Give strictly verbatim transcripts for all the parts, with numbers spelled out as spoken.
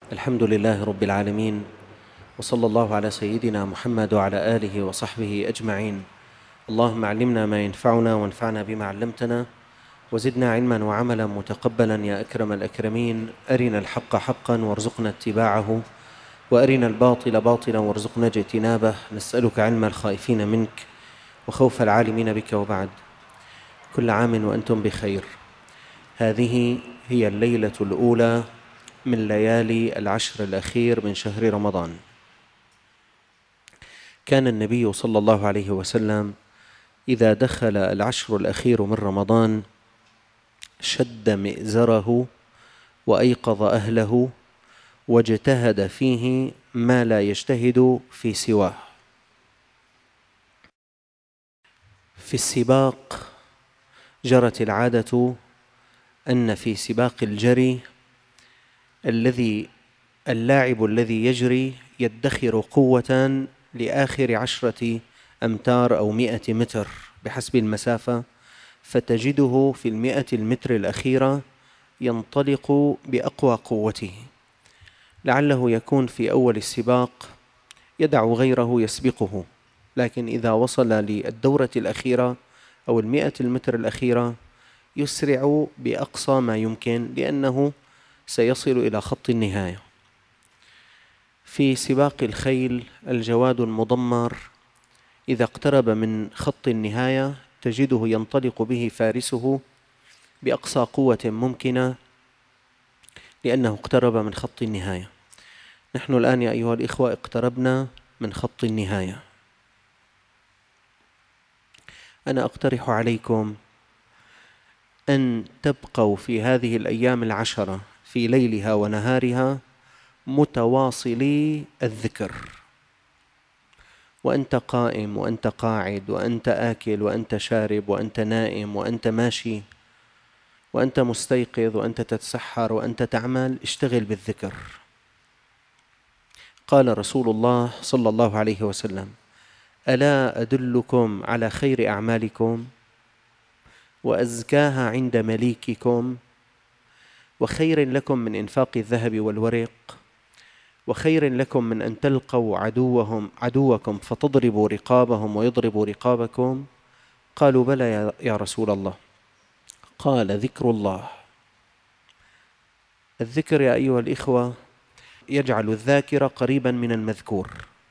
الحمد لله رب العالمين، وصلى الله على سيدنا محمد وعلى آله وصحبه أجمعين. اللهم علمنا ما ينفعنا وانفعنا بما علمتنا، وزدنا علما وعملا متقبلا يا أكرم الأكرمين. أرنا الحق حقا وارزقنا اتباعه، وأرنا الباطل باطلا وارزقنا اجتنابه. نسألك علم الخائفين منك وخوف العالمين بك، وبعد. كل عام وأنتم بخير. هذه هي الليلة الأولى من ليالي العشر الأخير من شهر رمضان. كان النبي صلى الله عليه وسلم إذا دخل العشر الأخير من رمضان شد مئزره وأيقظ أهله، واجتهد فيه ما لا يجتهد في سواه. في السباق جرت العادة أن في سباق الجري الذي اللاعب الذي يجري يدخر قوة لآخر عشرة أمتار أو مئة متر بحسب المسافة، فتجده في المئة المتر الأخيرة ينطلق بأقوى قوته، لعله يكون في أول السباق يدع غيره يسبقه، لكن إذا وصل للدورة الأخيرة أو المئة المتر الأخيرة يسرع بأقصى ما يمكن، لأنه سيصل إلى خط النهاية. في سباق الخيل الجواد المضمر إذا اقترب من خط النهاية تجده ينطلق به فارسه بأقصى قوة ممكنة، لأنه اقترب من خط النهاية. نحن الآن يا أيها الإخوة اقتربنا من خط النهاية. أنا أقترح عليكم أن تبقوا في هذه الأيام العشرة في ليلها ونهارها متواصلي الذكر، وأنت قائم وأنت قاعد وأنت آكل وأنت شارب وأنت نائم وأنت ماشي وأنت مستيقظ وأنت تتسحر وأنت تعمل، اشتغل بالذكر. قال رسول الله صلى الله عليه وسلم: ألا أدلكم على خير أعمالكم وأزكاها عند مليككم، وخير لكم من إنفاق الذهب والورق، وخير لكم من أن تلقوا عدوهم عدوكم فتضربوا رقابهم ويضربوا رقابكم؟ قالوا: بلى يا رسول الله. قال: ذكر الله. الذكر يا أيها الإخوة يجعل الذاكر قريبا من المذكور.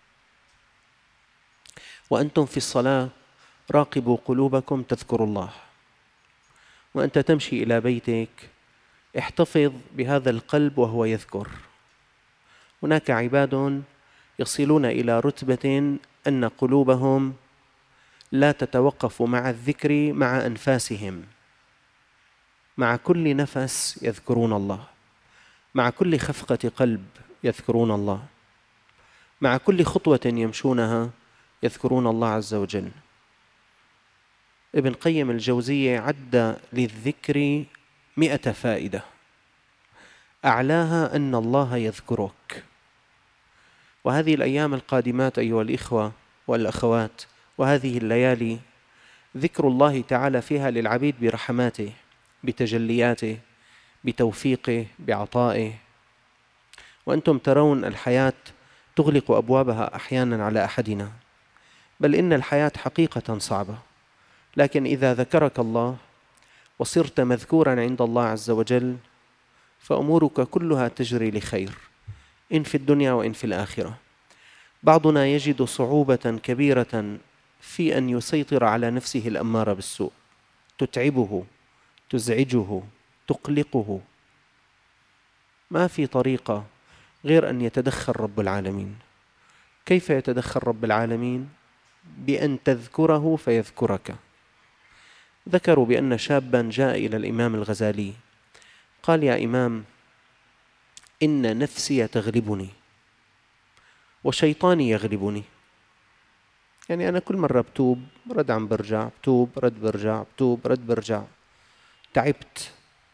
وأنتم في الصلاة راقبوا قلوبكم تذكروا الله، وأنت تمشي إلى بيتك احتفظ بهذا القلب وهو يذكر. هناك عباد يصلون إلى رتبة أن قلوبهم لا تتوقف مع الذكر مع أنفاسهم، مع كل نفس يذكرون الله، مع كل خفقة قلب يذكرون الله، مع كل خطوة يمشونها يذكرون الله عز وجل. ابن قيم الجوزية عد للذكر مئة فائدة، أعلاها أن الله يذكرك. وهذه الأيام القادمات أيها الإخوة والأخوات وهذه الليالي ذكر الله تعالى فيها للعبيد برحماته، بتجلياته، بتوفيقه، بعطائه. وأنتم ترون الحياة تغلق أبوابها أحيانا على أحدنا، بل إن الحياة حقيقة صعبة، لكن إذا ذكرك الله وصرت مذكورا عند الله عز وجل فأمورك كلها تجري لخير، إن في الدنيا وإن في الآخرة. بعضنا يجد صعوبة كبيرة في أن يسيطر على نفسه الأمارة بالسوء، تتعبه، تزعجه، تقلقه. ما في طريقة غير أن يتدخل رب العالمين. كيف يتدخل رب العالمين؟ بأن تذكره فيذكرك. ذكروا بأن شابا جاء إلى الإمام الغزالي قال: يا إمام، إن نفسي تغلبني وشيطاني يغلبني، يعني أنا كل مرة بتوب رد عم برجع، بتوب رد برجع، بتوب رد برجع، تعبت.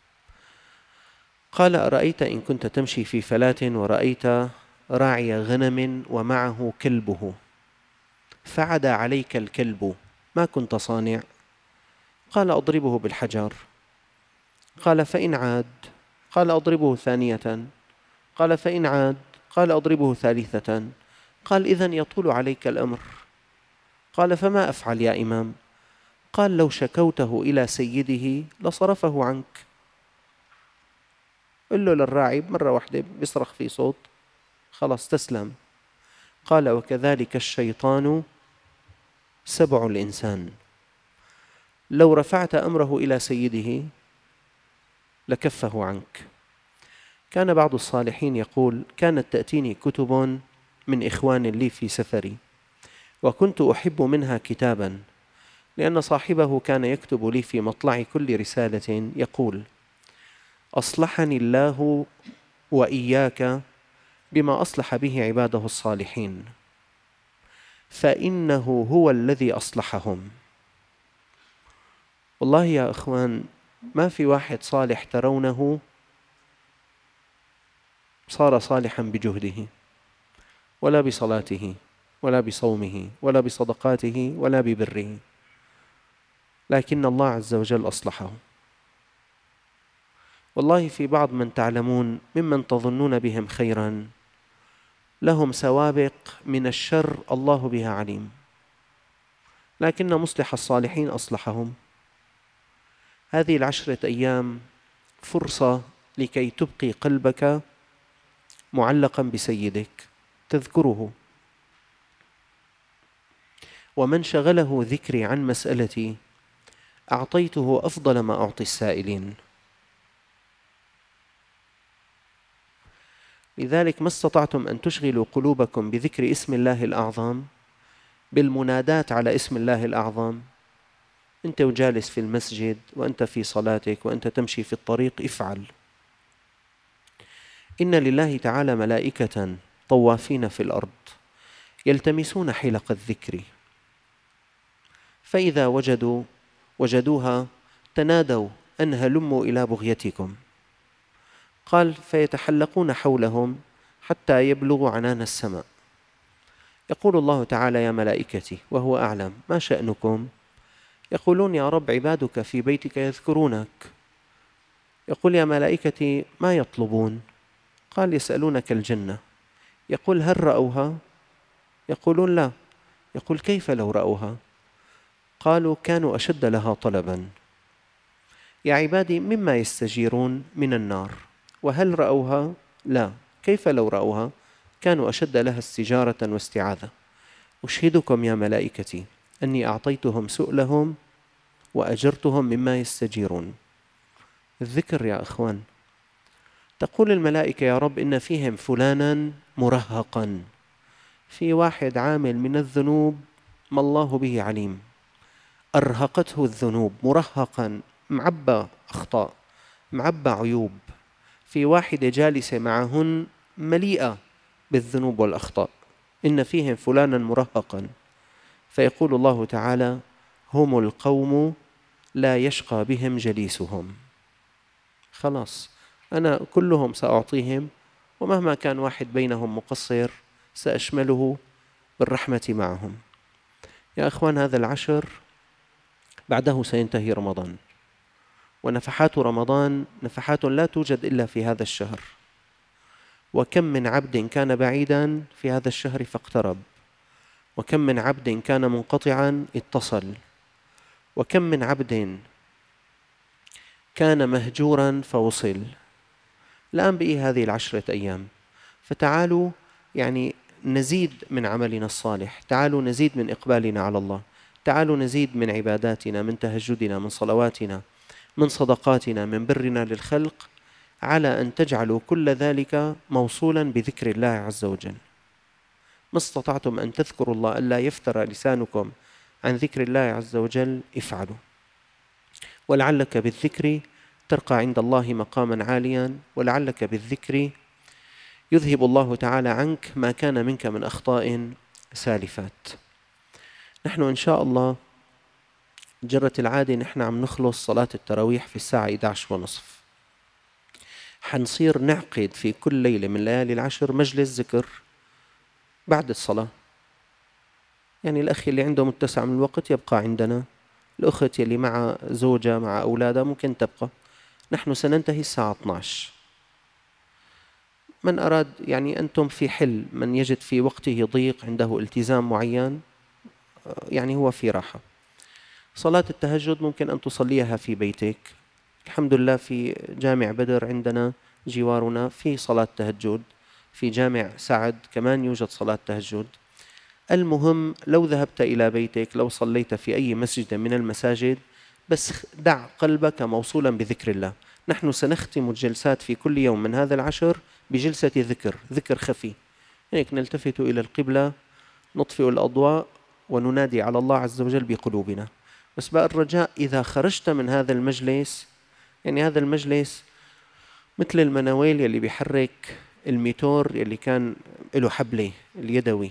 قال: أرأيت إن كنت تمشي في فلاة ورأيت راعي غنم ومعه كلبه، فعدى عليك الكلب، ما كنت صانع؟ قال: أضربه بالحجر. قال: فإن عاد؟ قال: أضربه ثانية. قال: فإن عاد؟ قال: أضربه ثالثة. قال: إذن يطول عليك الأمر. قال: فما أفعل يا إمام؟ قال: لو شكوته إلى سيده لصرفه عنك. قل له للراعي مرة واحدة بيصرخ في صوت، خلاص تسلم. قال: وكذلك الشيطان سبع الإنسان، لو رفعت أمره إلى سيده لكفه عنك. كان بعض الصالحين يقول: كانت تأتيني كتب من إخوان لي في سفري، وكنت أحب منها كتابا، لأن صاحبه كان يكتب لي في مطلع كل رسالة يقول: أصلحني الله وإياك بما أصلح به عباده الصالحين، فإنه هو الذي أصلحهم. والله يا إخوان، ما في واحد صالح ترونه صار صالحا بجهده، ولا بصلاته، ولا بصومه، ولا بصدقاته، ولا ببره، لكن الله عز وجل أصلحه. والله في بعض من تعلمون ممن تظنون بهم خيرا لهم سوابق من الشر الله بها عليم، لكن مصلح الصالحين أصلحهم. هذه العشرة أيام فرصة لكي تبقي قلبك معلقا بسيدك تذكره. ومن شغله ذكري عن مسألتي أعطيته أفضل ما أعطي السائلين. لذلك ما استطعتم أن تشغلوا قلوبكم بذكر اسم الله الأعظم، بالمنادات على اسم الله الأعظم، أنت وجالس في المسجد، وأنت في صلاتك، وأنت تمشي في الطريق، افعل. إن لله تعالى ملائكة طوافين في الأرض يلتمسون حلق الذكر، فإذا وجدوا وجدوها تنادوا أن هلموا إلى بغيتكم. قال: فيتحلقون حولهم حتى يبلغوا عنان السماء. يقول الله تعالى: يا ملائكتي، وهو أعلم، ما شأنكم؟ يقولون: يا رب عبادك في بيتك يذكرونك. يقول: يا ملائكتي، ما يطلبون؟ قال: يسألونك الجنة. يقول: هل رأوها؟ يقولون: لا. يقول: كيف لو رأوها؟ قالوا: كانوا أشد لها طلبا. يا عبادي، مما يستجيرون من النار، وهل رأوها؟ لا. كيف لو رأوها؟ كانوا أشد لها استجارة واستعاذة. أشهدكم يا ملائكتي أني أعطيتهم سؤلهم وأجرتهم مما يستجيرون. الذكر يا أخوان. تقول الملائكة: يا رب إن فيهم فلانا مرهقا، في واحد عامل من الذنوب ما الله به عليم، أرهقته الذنوب، مرهقا، معبى أخطاء، معبى عيوب. في واحدة جالسة معهن مليئة بالذنوب والأخطاء، إن فيهم فلانا مرهقا. فيقول الله تعالى: هم القوم لا يشقى بهم جليسهم. خلاص، أنا كلهم سأعطيهم، ومهما كان واحد بينهم مقصر سأشمله بالرحمة معهم. يا أخوان، هذا العشر بعده سينتهي رمضان، ونفحات رمضان نفحات لا توجد إلا في هذا الشهر. وكم من عبد كان بعيدا في هذا الشهر فاقترب، وكم من عبد كان منقطعا اتصل، وكم من عبد كان مهجورا فوصل. الآن بقي هذه العشرة أيام، فتعالوا يعني نزيد من عملنا الصالح، تعالوا نزيد من إقبالنا على الله، تعالوا نزيد من عباداتنا، من تهجدنا، من صلواتنا، من صدقاتنا، من برنا للخلق، على أن تجعلوا كل ذلك موصولا بذكر الله عز وجل. ما استطعتم أن تذكروا الله ألا يفتر لسانكم عن ذكر الله عز وجل، افعلوا. ولعلك بالذكر ترقى عند الله مقاما عاليا، ولعلك بالذكر يذهب الله تعالى عنك ما كان منك من أخطاء سالفات. نحن إن شاء الله جرت العادة نحن عم نخلص صلاة التراويح في الساعة إحدى عشر ونصف. حنصير نعقد في كل ليلة من ليالي العشر مجلس ذكر بعد الصلاة. يعني الأخ اللي عنده متسع من الوقت يبقى عندنا، الأخت اللي مع زوجة مع أولادها ممكن تبقى. نحن سننتهي الساعة اثنعش. من أراد يعني أنتم في حل، من يجد في وقته ضيق عنده التزام معين يعني هو في راحة. صلاة التهجد ممكن أن تصليها في بيتك. الحمد لله في جامع بدر عندنا جوارنا في صلاة تهجد، في جامع سعد كمان يوجد صلاة تهجد. المهم لو ذهبت إلى بيتك، لو صليت في أي مسجد من المساجد، بس دع قلبك موصولا بذكر الله. نحن سنختم الجلسات في كل يوم من هذا العشر بجلسة ذكر، ذكر خفي، هيك نلتفت إلى القبلة، نطفئ الأضواء وننادي على الله عز وجل بقلوبنا. بس بقى الرجاء إذا خرجت من هذا المجلس، يعني هذا المجلس مثل المناويل يلي بيحرك الميتور يلي كان له حبلة اليدوي،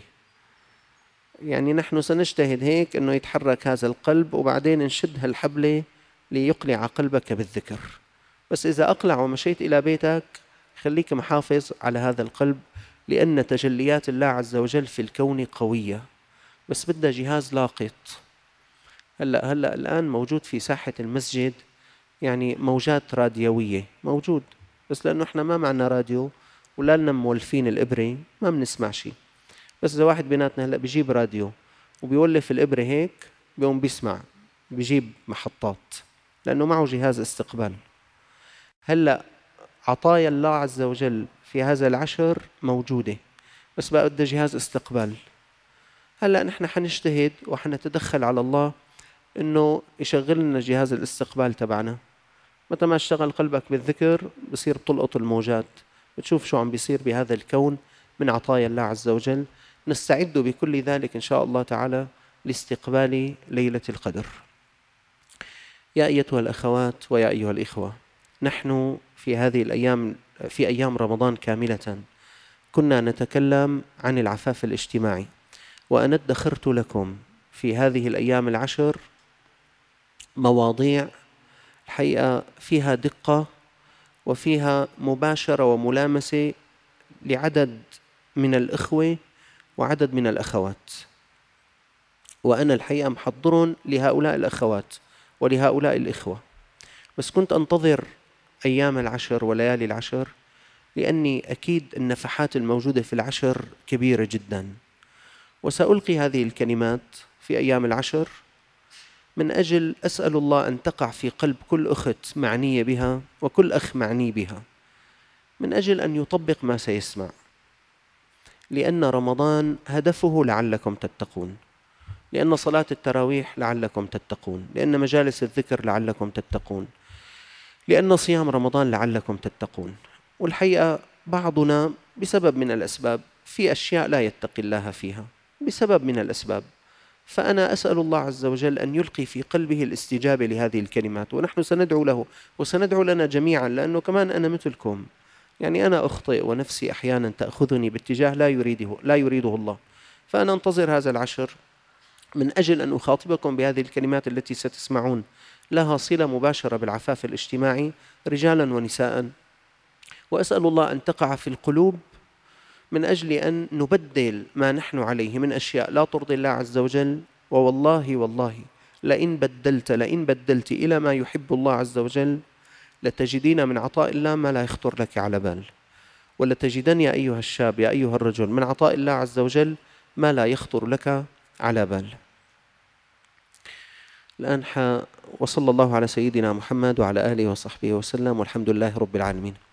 يعني نحن سنجتهد هيك أنه يتحرك هذا القلب وبعدين نشد هالحبلة ليقلع قلبك بالذكر. بس إذا أقلع ومشيت إلى بيتك خليك محافظ على هذا القلب، لأن تجليات الله عز وجل في الكون قوية، بس بدها جهاز لاقط. هلأ هلأ الآن موجود في ساحة المسجد يعني موجات راديوية موجود، بس لأنه إحنا ما معنا راديو ولا لنا مولفين الإبرة ما بنسمع شيء. بس إذا واحد بيناتنا هلأ بيجيب راديو وبيولف الإبرة هيك بيقوم بيسمع، بيجيب محطات لأنه معه جهاز استقبال. هلأ عطايا الله عز وجل في هذا العشر موجودة، بس بقى بدها جهاز استقبال. هلأ نحن حنجتهد وحنتدخل على الله إنه يشغل لنا جهاز الاستقبال تبعنا. متى ما اشتغل قلبك بالذكر بصير بتلقط الموجات، بتشوف شو عم بيصير بهذا الكون من عطايا الله عز وجل. نستعد بكل ذلك إن شاء الله تعالى لاستقبال ليلة القدر. يا أيتها الأخوات ويا أيها الإخوة، نحن في هذه الأيام، في أيام رمضان كاملة، كنا نتكلم عن العفاف الاجتماعي، وأنا ادخرت لكم في هذه الأيام العشر مواضيع الحقيقة فيها دقة وفيها مباشرة وملامسة لعدد من الإخوة وعدد من الأخوات، وأنا الحقيقة محضر لهؤلاء الأخوات ولهؤلاء الإخوة. بس كنت أنتظر أيام العشر وليالي العشر، لأني أكيد النفحات الموجودة في العشر كبيرة جدا، وسألقي هذه الكلمات في أيام العشر من أجل أسأل الله أن تقع في قلب كل أخت معنية بها وكل أخ معني بها، من أجل أن يطبق ما سيسمع، لأن رمضان هدفه لعلكم تتقون، لأن صلاة التراويح لعلكم تتقون، لأن مجالس الذكر لعلكم تتقون، لأن صيام رمضان لعلكم تتقون. والحقيقة بعضنا بسبب من الأسباب في أشياء لا يتقي الله فيها بسبب من الأسباب، فأنا أسأل الله عز وجل أن يلقي في قلبه الاستجابة لهذه الكلمات، ونحن سندعو له وسندعو لنا جميعا، لأنه كمان أنا مثلكم، يعني أنا أخطئ ونفسي أحيانا تأخذني باتجاه لا يريده لا يريده الله. فأنا أنتظر هذا العشر من أجل أن أخاطبكم بهذه الكلمات التي ستسمعون، لها صلة مباشرة بالعفاف الاجتماعي رجالا ونساء، وأسأل الله أن تقع في القلوب من أجل أن نبدل ما نحن عليه من أشياء لا ترضي الله عز وجل. ووالله والله لئن بدلت لئن بدلت إلى ما يحب الله عز وجل لتجدين من عطاء الله ما لا يخطر لك على بال، ولتجدن يا أيها الشاب يا أيها الرجل من عطاء الله عز وجل ما لا يخطر لك على بال. الآن ح... وصلى الله على سيدنا محمد وعلى آله وصحبه وسلم، والحمد لله رب العالمين.